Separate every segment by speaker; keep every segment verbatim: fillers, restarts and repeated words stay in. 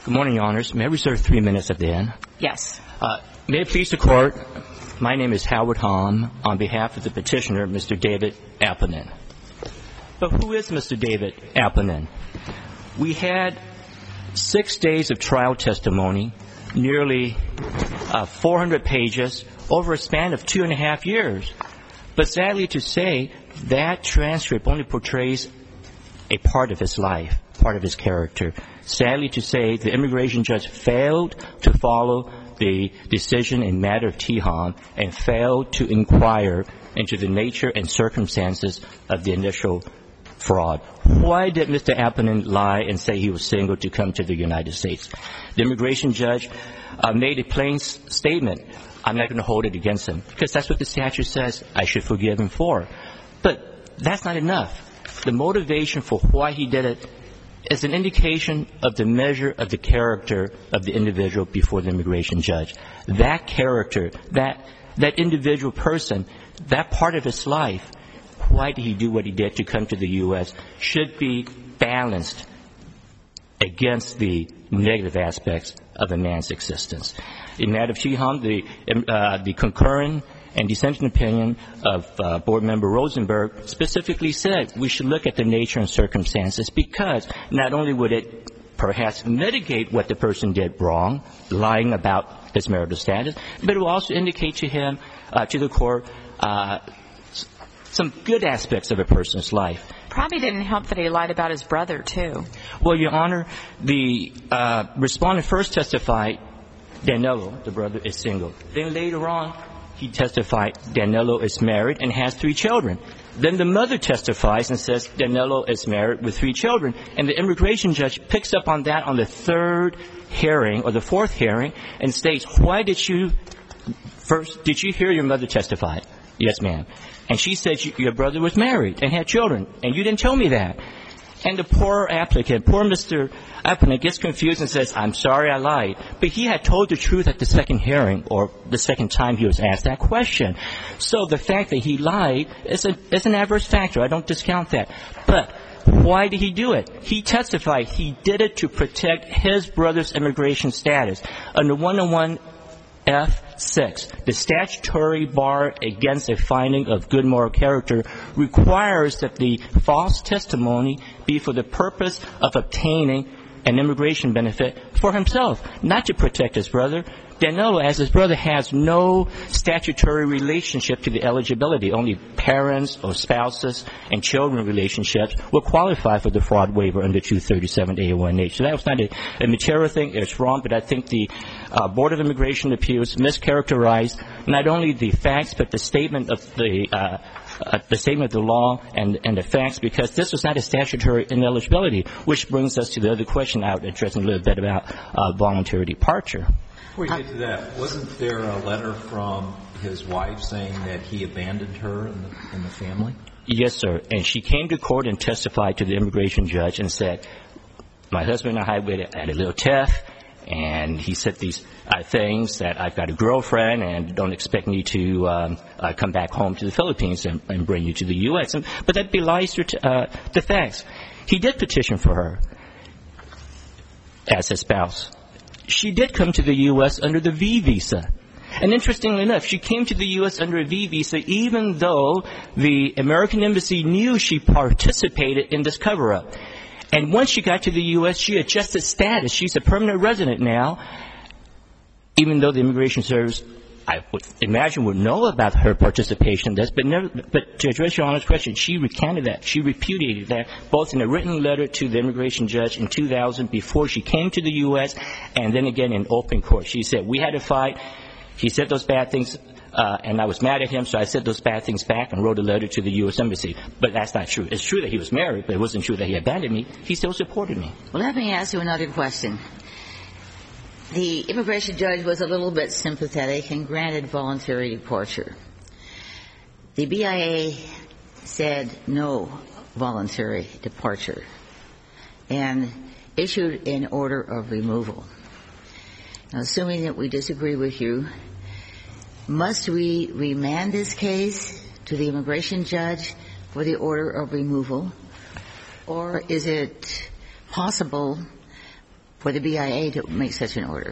Speaker 1: Good morning, Your Honors. May I reserve three minutes at the end?
Speaker 2: Yes.
Speaker 1: Uh, may it please the Court, my name is Howard Hom on behalf of the petitioner, Mister David Applinen. But who is Mister David Applinen? We had six days of trial testimony, nearly uh, four hundred pages, over a span of two and a half years. But sadly to say, that transcript only portrays a part of his life, part of his character. Sadly to say, the immigration judge failed to follow the decision in matter of Tiham and failed to inquire into the nature and circumstances of the initial fraud. Why did Mister Applinen lie and say he was single to come to the United States? The immigration judge uh, made a plain s- statement. I'm not going to hold it against him, because that's what the statute says I should forgive him for. But that's not enough. The motivation for why he did it is an indication of the measure of the character of the individual before the immigration judge. That character, that that individual person, that part of his life, why did he do what he did to come to the U S, should be balanced against the negative aspects of a man's existence. In matter of Tiham, the, uh, the concurrent and dissenting opinion of uh, Board Member Rosenberg specifically said we should look at the nature and circumstances, because not only would it perhaps mitigate what the person did wrong, lying about his marital status, but it will also indicate to him, uh, to the court, uh, some good aspects of a person's life.
Speaker 2: Probably didn't help that he lied about his brother, too.
Speaker 1: Well, Your Honor, the uh, respondent first testified Danilo, the brother, is single. Then later on, he testified Danilo is married and has three children. Then the mother testifies and says Danilo is married with three children. And the immigration judge picks up on that on the third hearing or the fourth hearing and states, why did you, first, did you hear your mother testify? Yes, ma'am. And she said you, your brother was married and had children, and you didn't tell me that. And the poor applicant, poor Mister Applicant, gets confused and says, I'm sorry I lied. But he had told the truth at the second hearing or the second time he was asked that question. So the fact that he lied is, a, is an adverse factor. I don't discount that. But why did he do it? He testified he did it to protect his brother's immigration status. Under one oh one F six, the statutory bar against a finding of good moral character requires that the false testimony be for the purpose of obtaining an immigration benefit for himself, not to protect his brother. Danilo, as his brother, has no statutory relationship to the eligibility. Only parents or spouses and children relationships will qualify for the fraud waiver under two thirty-seven A one H. So that was not a, a material thing. It's wrong, but I think the uh, Board of Immigration Appeals mischaracterized not only the facts, but the statement of the uh, Uh, the statement of the law and, and the facts, because this was not a statutory ineligibility, which brings us to the other question I would address a little bit about uh, voluntary departure.
Speaker 3: Before you get to that, wasn't there a letter from his wife saying that he abandoned her in the, in the family?
Speaker 1: Yes, sir. And she came to court and testified to the immigration judge and said, my husband and I had a little tiff, and he said these uh, things that I've got a girlfriend and don't expect me to um, uh, come back home to the Philippines and, and bring you to the U S And, but that belies her t- uh, the facts. He did petition for her as his spouse. She did come to the U S under the V visa. And interestingly enough, she came to the U S under a V visa even though the American embassy knew she participated in this cover-up. And once she got to the U S, she adjusted status. She's a permanent resident now, even though the Immigration Service, I would imagine, would know about her participation in this. But, never, but to address Your Honor's question, she recanted that. She repudiated that, both in a written letter to the immigration judge in two thousand before she came to the U S, and then again in open court. She said, we had a fight. He said those bad things. Uh, and I was mad at him, so I said those bad things back and wrote a letter to the U S Embassy. But that's not true. It's true that he was married, but it wasn't true that he abandoned me. He still supported me.
Speaker 4: Well, let me ask you another question. The immigration judge was a little bit sympathetic and granted voluntary departure. The B I A said no voluntary departure and issued an order of removal. Now, assuming that we disagree with you, must we remand this case to the immigration judge for the order of removal, or is it possible for the B I A to make such an order?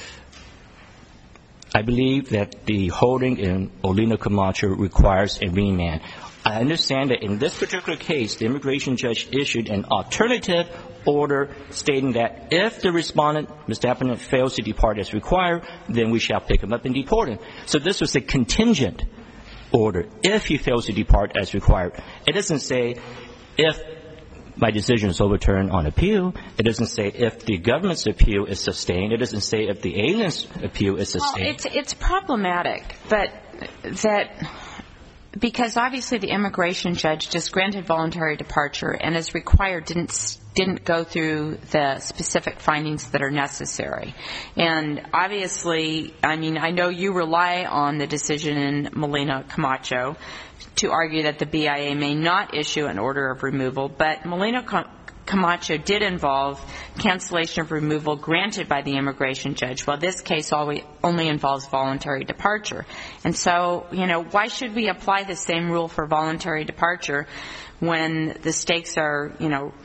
Speaker 1: I believe that the holding in Olina Camacho requires a remand. I understand that in this particular case, the immigration judge issued an alternative order stating that if the respondent, Mister Aponen, fails to depart as required, then we shall pick him up and deport him. So this was a contingent order, if he fails to depart as required. It doesn't say if my decision is overturned on appeal. It doesn't say if the government's appeal is sustained. It doesn't say if the alien's appeal is sustained.
Speaker 2: Well, it's, it's problematic, but that because obviously the immigration judge just granted voluntary departure and as required didn't didn't go through the specific findings that are necessary. And obviously, I mean, I know you rely on the decision in Molina Camacho to argue that the B I A may not issue an order of removal, but Molina Camacho did involve cancellation of removal granted by the immigration judge, while this case only involves voluntary departure. And so, you know, why should we apply the same rule for voluntary departure when the stakes are, you know,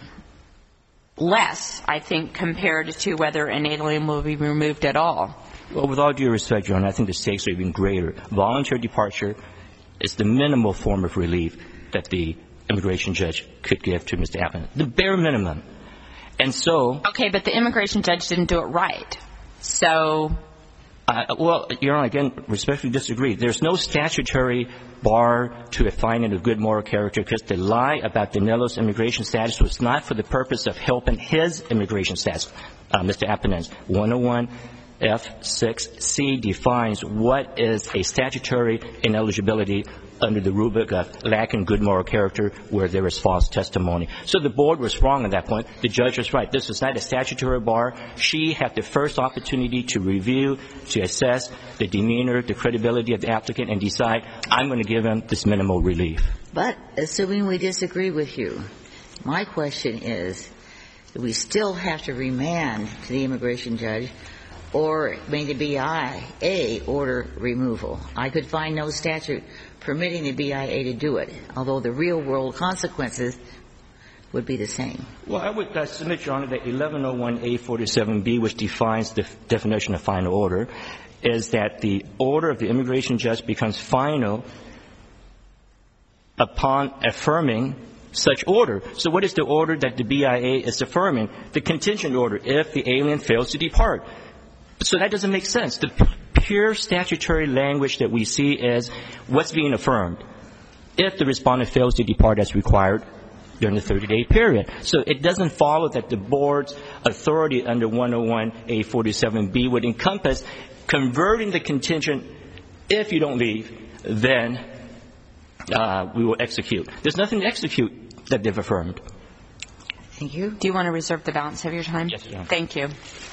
Speaker 2: less, I think, compared to whether an alien will be removed at all?
Speaker 1: Well, with all due respect, Your Honor, I think the stakes are even greater. Voluntary departure is the minimal form of relief that the immigration judge could give to Mister Aponen, the bare minimum. And so... Okay,
Speaker 2: but the immigration judge didn't do it right. So...
Speaker 1: Uh, well, Your Honor, again, respectfully disagree. There's no statutory bar to a finding of good moral character because the lie about Danilo's immigration status was not for the purpose of helping his immigration status. Uh, Mister Aponen's one oh one F six C defines what is a statutory ineligibility under the rubric of lacking good moral character where there is false testimony. So the board was wrong at that point. The judge was right. This was not a statutory bar. She had the first opportunity to review, to assess the demeanor, the credibility of the applicant, and decide, I'm going to give him this minimal relief.
Speaker 4: But assuming we disagree with you, my question is, do we still have to remand to the immigration judge or may the B I A order removal? I could find no statute permitting the B I A to do it, although the real-world consequences would be the same.
Speaker 1: Well, I would uh, submit, Your Honor, that eleven oh one A forty-seven B, which defines the f- definition of final order, is that the order of the immigration judge becomes final upon affirming such order. So what is the order that the B I A is affirming? The contingent order, if the alien fails to depart. So that doesn't make sense. The pure statutory language that we see is what's being affirmed if the respondent fails to depart as required during the thirty-day period. So it doesn't follow that the board's authority under one oh one A forty-seven B would encompass converting the contingent. If you don't leave, then uh, we will execute. There's nothing to execute that they've affirmed.
Speaker 4: Thank you.
Speaker 2: Do you want to reserve the balance of your time?
Speaker 1: Yes, Your Honor.
Speaker 2: Thank you.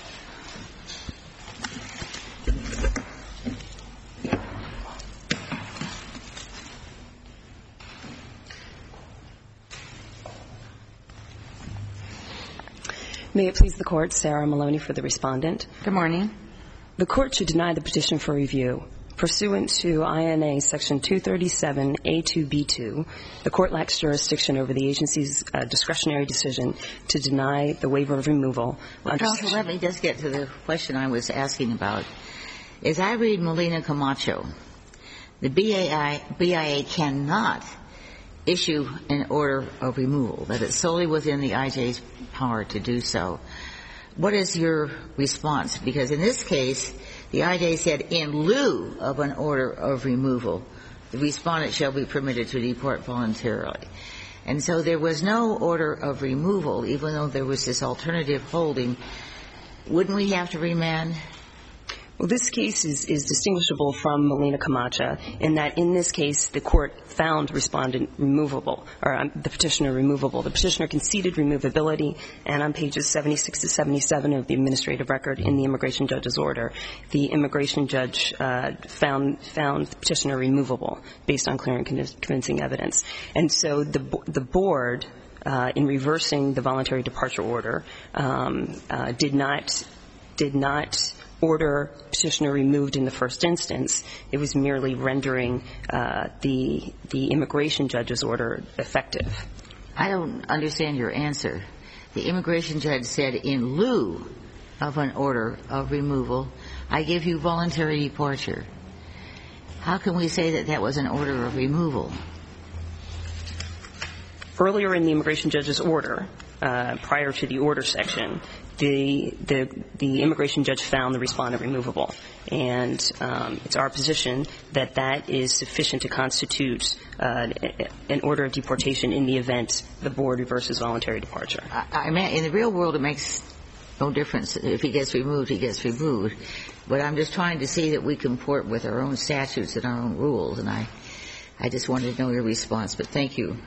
Speaker 5: May it please the Court, Sarah Maloney for the respondent.
Speaker 2: Good morning.
Speaker 5: The Court should deny the petition for review. Pursuant to I N A Section two thirty-seven A two B two, the Court lacks jurisdiction over the agency's uh, discretionary decision to deny the waiver of removal.
Speaker 4: Well, Counsel, let me just get to the question I was asking about. As I read Molina Camacho, the B I A cannot issue an order of removal, that it's solely within the I J's power to do so. What is your response? Because in this case, the I J said in lieu of an order of removal, the respondent shall be permitted to depart voluntarily. And so there was no order of removal, even though there was this alternative holding. Wouldn't we have to remand?
Speaker 5: Well, this case is, is distinguishable from Molina Camacho in that in this case the Court found respondent removable, or um, the petitioner removable. The petitioner conceded removability, and on pages seventy-six to seventy-seven of the administrative record in the immigration judge's order, the immigration judge uh, found found the petitioner removable based on clear and convincing evidence. And so the the board, uh, in reversing the voluntary departure order, um, uh, did not did not order petitioner removed in the first instance. It was merely rendering uh, the the immigration judge's order effective.
Speaker 4: I don't understand your answer. The immigration judge said in lieu of an order of removal. I give you voluntary departure. How can we say that that was an order of removal?
Speaker 5: Earlier in the immigration judge's order, uh, prior to the order section, the, the, the immigration judge found the respondent removable. And um, it's our position that that is sufficient to constitute uh, an order of deportation in the event the board reverses voluntary departure.
Speaker 4: I, I mean, in the real world, it makes no difference. If he gets removed, he gets removed. But I'm just trying to see that we comport with our own statutes and our own rules. And I, I just wanted to know your response. But thank you.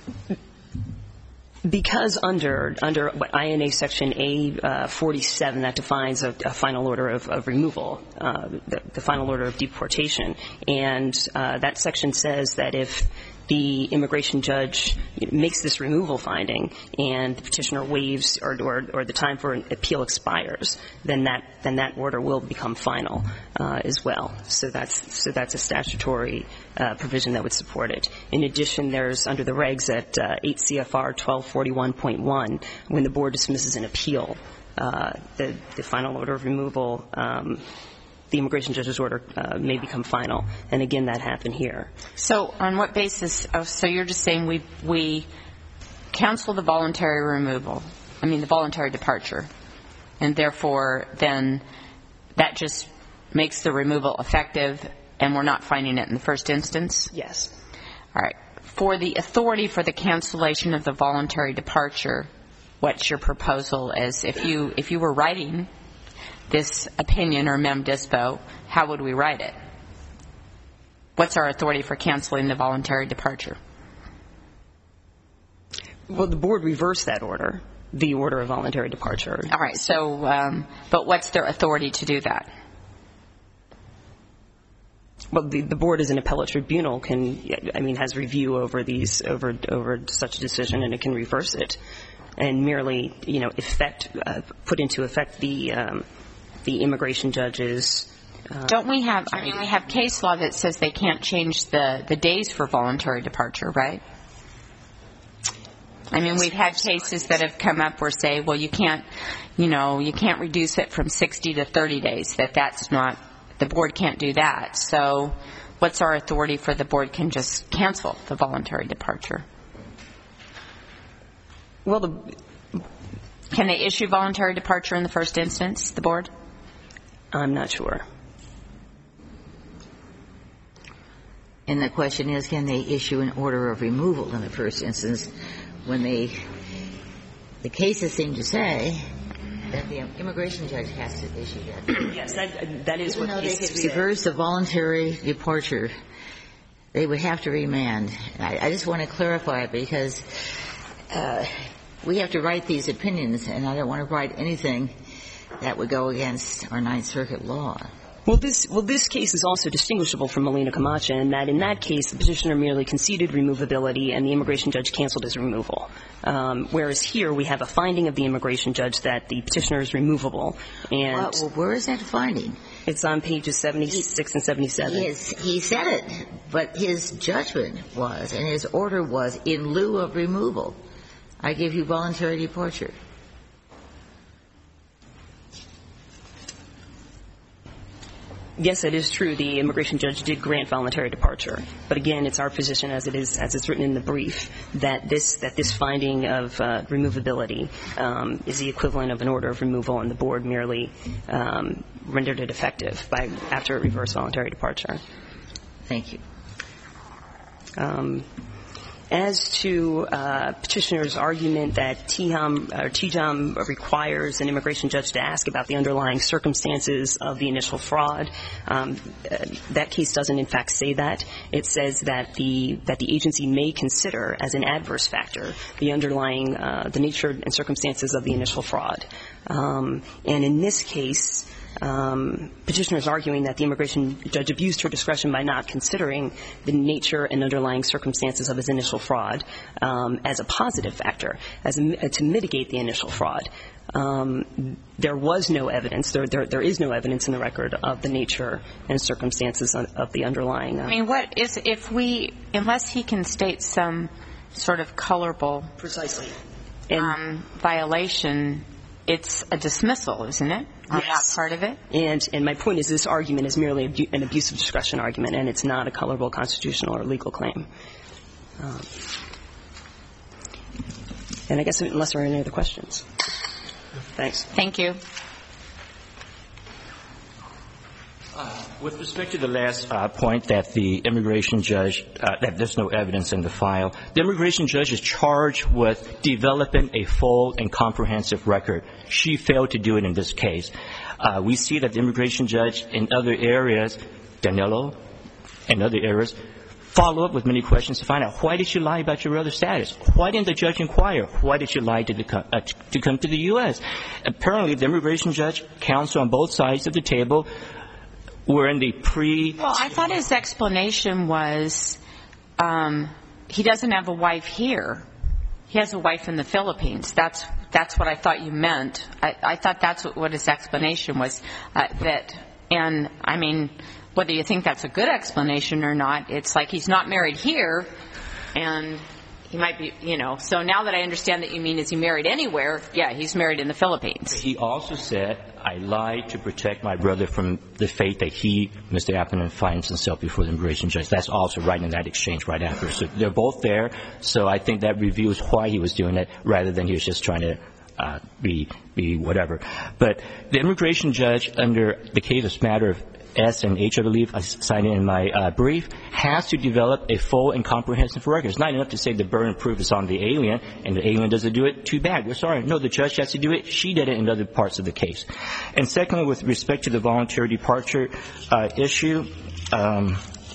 Speaker 5: Because under under what I N A Section A uh, forty-seven, that defines a, a final order of, of removal, uh, the, the final order of deportation, and uh, that section says that if the immigration judge makes this removal finding and the petitioner waives or, or, or the time for an appeal expires, then that then that order will become final uh, as well. So that's so that's a statutory uh, provision that would support it. In addition, there's under the regs at uh, eight C F R twelve forty-one point one, when the board dismisses an appeal, uh, the, the final order of removal, um, the immigration judge's order uh, may become final. And again, that happened here.
Speaker 2: So on what basis? Oh, so you're just saying we we cancel the voluntary removal, I mean the voluntary departure, and therefore then that just makes the removal effective and we're not finding it in the first instance?
Speaker 5: Yes.
Speaker 2: All right. For the authority for the cancellation of the voluntary departure, what's your proposal as if you if you were writing this opinion or mem dispo, how would we write it? What's our authority for canceling the voluntary departure?
Speaker 5: Well, the board reversed that order, the order of voluntary departure.
Speaker 2: All right. So, um, but what's their authority to do that?
Speaker 5: Well, the, the board as an appellate tribunal can, I mean, has review over these, over over such a decision, and it can reverse it and merely, you know, effect, uh, put into effect the, um, the immigration judge's. Uh,
Speaker 2: Don't we have, I mean, we have case law that says they can't change the, the days for voluntary departure, right? I mean, we've had cases that have come up where say, well, you can't, you know, you can't reduce it from sixty to thirty days, that that's not, the board can't do that. So what's our authority for the board can just cancel the voluntary departure?
Speaker 5: Well, the,
Speaker 2: can they issue voluntary departure in the first instance, the board?
Speaker 5: I'm not sure.
Speaker 4: And the question is, can they issue an order of removal in the first instance when they, the cases seem to say that the immigration judge has to issue that.
Speaker 5: Yes, that, that is
Speaker 4: Even
Speaker 5: what
Speaker 4: though they
Speaker 5: cases
Speaker 4: could
Speaker 5: say.
Speaker 4: reverse the voluntary departure, they would have to remand. I, I just want to clarify it because uh, we have to write these opinions, and I don't want to write anything that would go against our Ninth Circuit law.
Speaker 5: Well, this well this case is also distinguishable from Molina Camacho in that in that case the petitioner merely conceded removability and the immigration judge canceled his removal. Um, whereas here we have a finding of the immigration judge that the petitioner is removable. And
Speaker 4: Well, well, where is that finding?
Speaker 5: It's on pages seventy-six and seventy-seven.
Speaker 4: Yes, he said it, but his judgment was, and his order was, in lieu of removal, I give you voluntary departure.
Speaker 5: Yes, it is true. The immigration judge did grant voluntary departure, but again, it's our position, as it is, as it's written in the brief, that this that this finding of uh, removability um, is the equivalent of an order of removal, and the board merely um, rendered it effective by after it reversed voluntary departure.
Speaker 4: Thank you.
Speaker 5: Um, As to uh, petitioner's argument that T H A M or T J A M requires an immigration judge to ask about the underlying circumstances of the initial fraud, um, uh, that case doesn't in fact say that. It says that the that the agency may consider as an adverse factor the underlying uh, the nature and circumstances of the initial fraud. Um, and in this case, Um, petitioner is arguing that the immigration judge abused her discretion by not considering the nature and underlying circumstances of his initial fraud um, as a positive factor, as a, to mitigate the initial fraud. Um, there was no evidence, there, there, there is no evidence in the record of the nature and circumstances of, of the underlying. Uh,
Speaker 2: I mean, what is, if we, unless he can state some sort of colorable
Speaker 5: precisely
Speaker 2: um, violation, it's a dismissal, isn't it, on that part of it?
Speaker 5: And, and my point is this argument is merely abu- an abuse of discretion argument, and it's not a colorable constitutional or legal claim. Um, and I guess unless there are any other questions. Thanks.
Speaker 2: Thank you.
Speaker 1: Uh, with respect to the last uh, point that the immigration judge, uh, that there's no evidence in the file, the immigration judge is charged with developing a full and comprehensive record. She failed to do it in this case. Uh, we see that the immigration judge in other areas, Danilo, and other areas, follow up with many questions to find out, why did you lie about your other status? Why didn't the judge inquire? Why did you lie to, the, uh, to come to the U S? Apparently, the immigration judge, counsel on both sides of the table, were in the pre-
Speaker 2: Well, I thought his explanation was um, he doesn't have a wife here. He has a wife in the Philippines. That's that's what I thought you meant. I, I thought that's what, what his explanation was. Uh, that, and I mean, whether you think that's a good explanation or not, it's like he's not married here, and he might be, you know. So now that I understand that you mean is he married anywhere, yeah, he's married in the Philippines.
Speaker 1: He also said, I lied to protect my brother from the fate that he, Mister Apponen, finds himself before the immigration judge. That's also right in that exchange right after. So they're both there. So I think that reveals why he was doing it rather than he was just trying to uh, be be whatever. But the immigration judge, under the case of matter of S and H, I believe, I cited in my uh, brief, has to develop a full and comprehensive record. It's not enough to say the burden of proof is on the alien, and the alien doesn't do it, too bad. We're sorry. No, the judge has to do it. She did it in other parts of the case. And secondly, with respect to the voluntary departure uh, issue, um,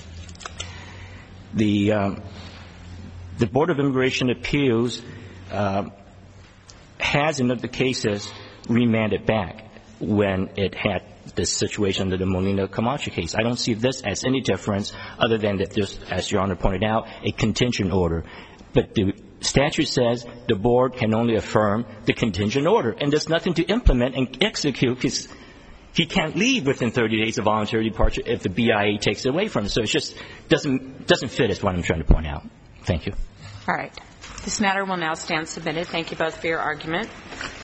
Speaker 1: the um, the Board of Immigration Appeals uh, has, in other cases, remanded back when it had this situation under the Molina Camacho case. I don't see this as any difference other than that there's, as Your Honor pointed out, a contingent order. But the statute says the board can only affirm the contingent order, and there's nothing to implement and execute because he can't leave within thirty days of voluntary departure if the B I A takes it away from him. So it just doesn't doesn't fit is what I'm trying to point out. Thank you.
Speaker 2: All right. This matter will now stand submitted. Thank you both for your argument.